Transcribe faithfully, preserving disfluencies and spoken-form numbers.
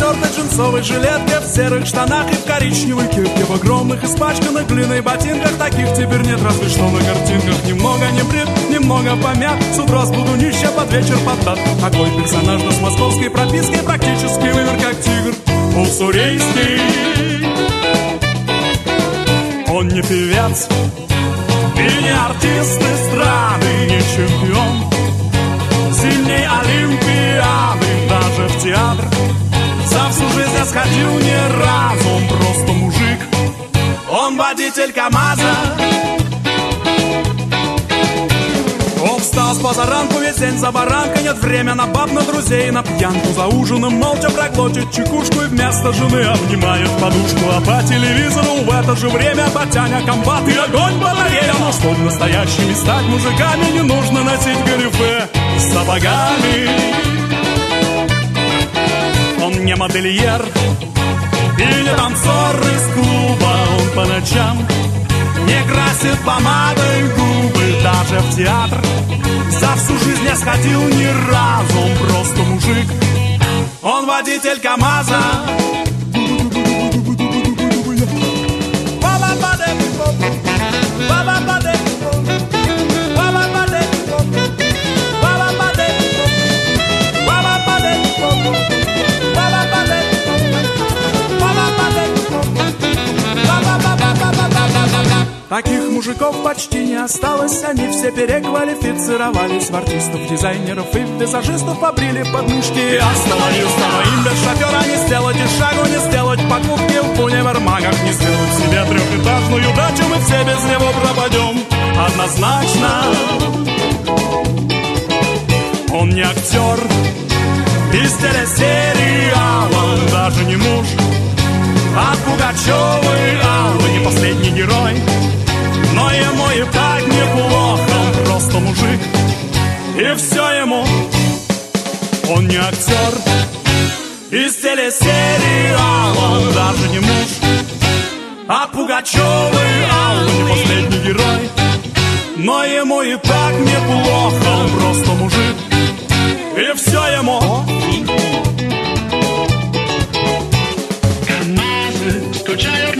потертой джинсовой жилетке, в серых штанах и в коричневой кепке, в огромных испачканных глиной ботинках. Таких теперь нет, разве что на картинках. Немного не брит, немного помят, с утра буду нища, под вечер поддат. Такой персонаж, да с московской пропиской, практически вымер как тигр уссурийский. Он не певец и не артист эстрады, не чемпион сильней олимпиады, даже в театр за всю жизнь я сходил ни разу. Он просто мужик, он водитель КамАЗа. Он встал с позаранку, весь день за баранкой, нет время на баб, на друзей, на пьянку. За ужином молча проглотит чекушку и вместо жены обнимает подушку. А по телевизору в это же время батяня, комбат и огонь батарея. Но чтобы настоящими стать мужиками, не нужно носить галифе с сапогами. Он не модельер и не танцор из клуба. Он по ночам не красит помадой губы, даже в театр за всю жизнь не сходил ни разу. Он просто мужик, он водитель КамАЗа. Таких мужиков почти не осталось, они все переквалифицировались в артистов, дизайнеров и визажистов, побрили подмышки и остановился. Но им без шофера не сделать и шагу, не сделать покупки в универмагах, не сделать себе трехэтажную дачу, мы все без него пропадем однозначно. Он не актер из телесериала, он даже не муж от Пугачевой Аллы, не последний герой, но ему и так неплохо. Он просто мужик, и все ему. Он не актер из телесериала, он даже не муж от Пугачевой Аллы, не последний герой, но ему и так неплохо. Он просто мужик, и все ему. КамАЗы стучают